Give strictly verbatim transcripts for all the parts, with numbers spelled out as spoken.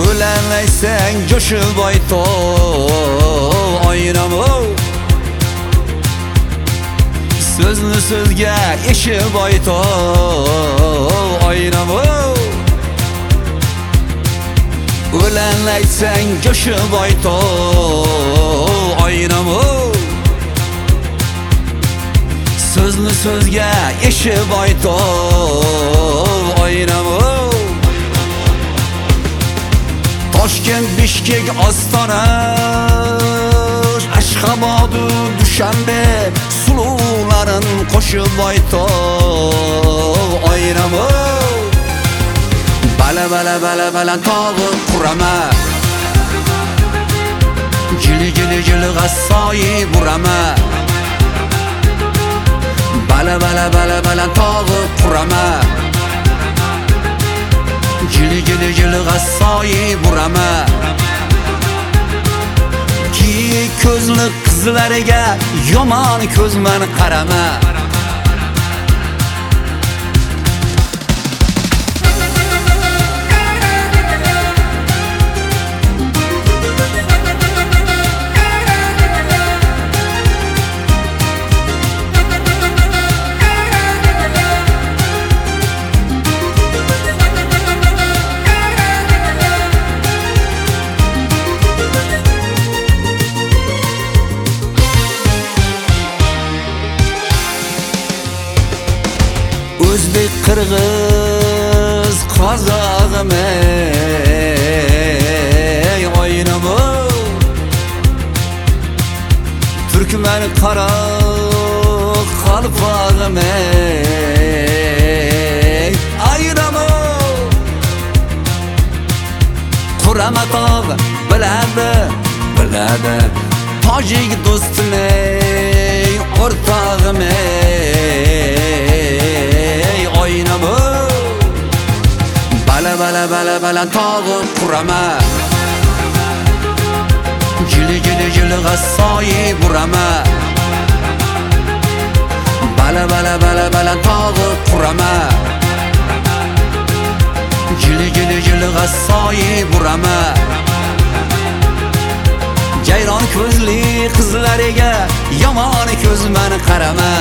O'lanlaysang jo'shib ayto oynam So'zni so'zga eshib ayto oynam O'lanlaysang jo'shib ayto oynam So'zni so'zga eshib ayto oynam Toshkent, Bishkek, Ostona, Ashxobod, Dushanbe suluvlarin qo'shib ayto oynam Bala bala bala bala tog'i qurama Jili jili jili g'assoyi burama Bala bala bala bala tog'i qurama Jili jili jili g'assoyi burama Ki ko'zli qizlariga yomon ko'zman qarama O'zbek, qirg'iz, qozog'im ey oynam Turkman, qaroq, qalpoqim ey oynam Qurama tog' biladi, biladi Tojik do'stim ey o'rtog'im ey oynam Bala bala bala bala tog'i qurama Jili jili jili g'assoyi burama Bala bala bala bala tog'i qurama Jili jili jili g'assoyi burama Jayron ko'zli qizlariga yomon ko'zman qarama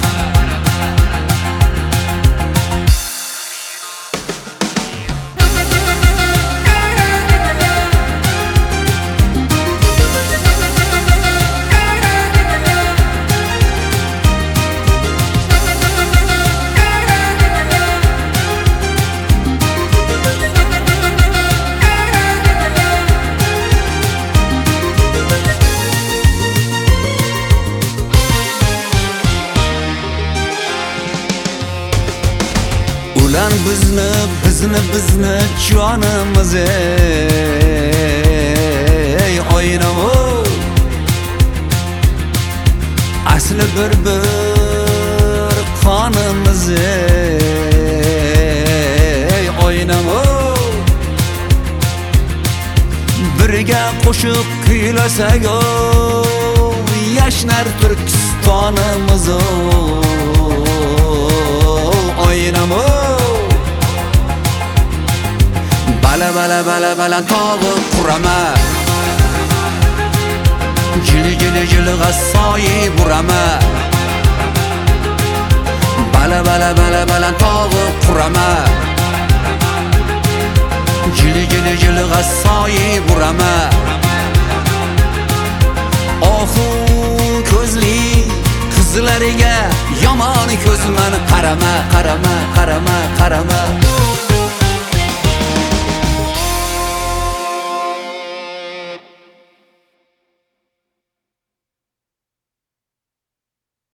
Ulan bizni, bizni, bizni jonimiz ey oynam Asli bir-bir qonimiz ey oynam Birga qo'shiq kuylasak yashnar Turkistonimiz oynam Bala bala bala bala tog'i qurama Jili jili jili g'assoyi burama Bala bala bala bala tog'i qurama Jili jili jili g'assoyi burama Ohu ko'zli qizlariga yomon ko'zman qarama qarama qarama qarama